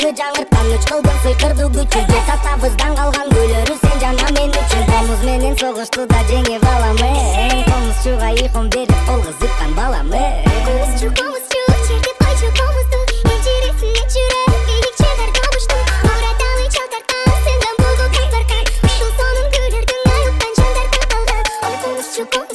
көңүлдү жаңырткан үч кылдың сыйкырдуу күчү жет атабыздан калган күйлөрү сен жана мен үчүн комуз менен согушту да жеңип аламы комузчуга ыйкым берип колго зыккан баламы комузчу чертип койчу комузду энчиресине жүрөк бийликче кардобушту ураталы чал тарткан сендан болду кайбар кай ушул сонун күйлөрдүн айыккан жандар калган комузчу